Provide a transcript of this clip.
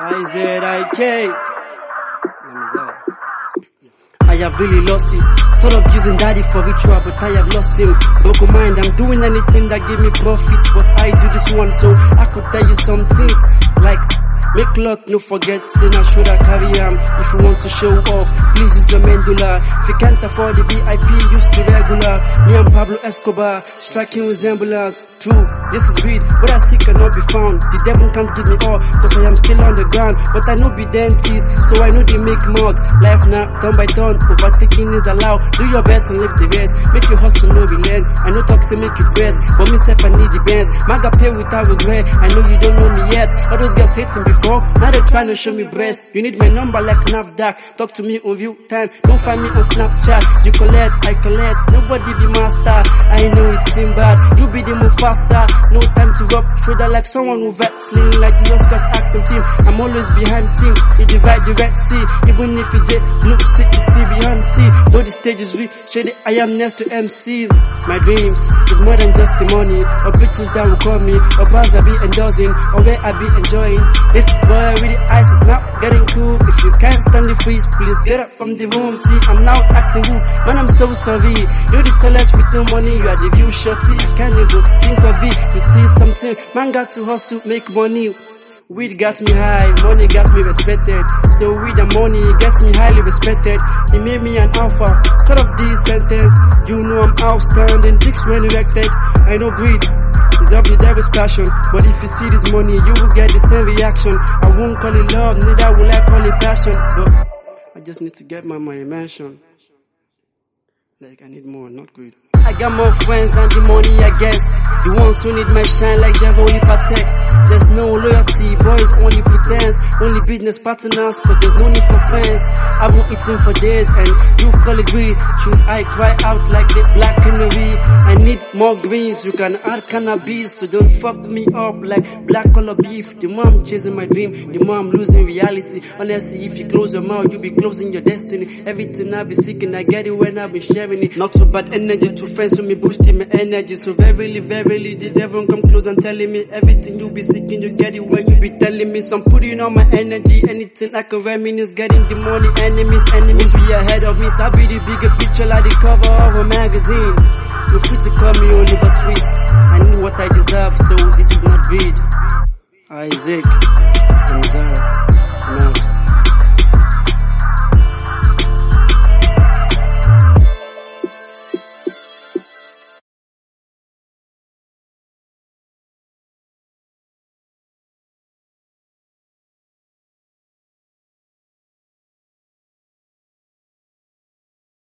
IZIK. I have really lost it. Thought of using daddy for ritual, but I have lost him. Broken mind, I'm doing anything that give me profits, but I do this one so I could tell you some things like make luck, no forgetting I should have carry am. If you want to show off, please use your medulla. If you can't afford the VIP, use the regular. Me and Pablo Escobar, striking resemblance. True, this is weed, what I see cannot be found. The devil can't give me all, cause I am still on the ground. But I know be dentist, so I know they make mouth. Life now, turn by turn, overtaking is allowed. Do your best and leave the rest. Make you hustle, no relent. I know talk to make you press, but me self I need the best. Maga pay without regret. I know you don't know me yet. All those girls hating before, now they trying to show me breast. You need my number like NAFDAC. Talk to me on view time. Don't find me on Snapchat. You collect, I collect. Nobody be master. I know it seem bad. You be the Mufasa. No time to rub shoulder like someone who vaccine like Jesus Christ acting film. I'm always behind team. It divide the Red Sea. Even if it jet look sick, it's still behind sea. Though the stage is real, shady, I am next to MC. My dreams is more than just the money, or bitches that will call me, or bars I be endorsing, or where I be enjoying it. Boy, with the ice is now getting cool. If you can't stand the freeze, please get up from the room. See, I'm now acting rude. Man, I'm so sorry. You're the tallest with no money. You are the view shorty. I can't even think of it. You see something, man got to hustle, make money. Weed got me high, money got me respected. So with the money, it gets me highly respected. It made me an alpha. Cut off this sentence. You know I'm outstanding. Dicks when erected. I know greed is of the devil's passion, but if you see this money, you will get the same reaction. I won't call it love, neither will I call it passion. But I just need to get my mansion. Like I need more, not greed. I got more friends than the money, I guess. The ones who need my shine like Javoli Patek. There's no loyalty, boys only pretense. Only business partners, but there's no need for friends. I won't eating for days and you call it greed. Should I cry out like the black canary? I need more greens, you can add cannabis. So don't fuck me up like black color beef. The more I'm chasing my dream, the more I'm losing reality. Honestly, if you close your mouth, you'll be closing your destiny. Everything I be seeking, I get it when I be sharing it. Not so bad energy to friends with me boosting my energy. So verily, the devil come close and telling me everything you be seeking, you get it when you be telling me. So I'm putting on my energy, anything I can reminisce, getting the money, enemies be ahead of me. So I be the bigger picture like the cover of a magazine. You're free to call me Oliver Twist. I know what I deserve, so this is not greed. Isaac, I'm out.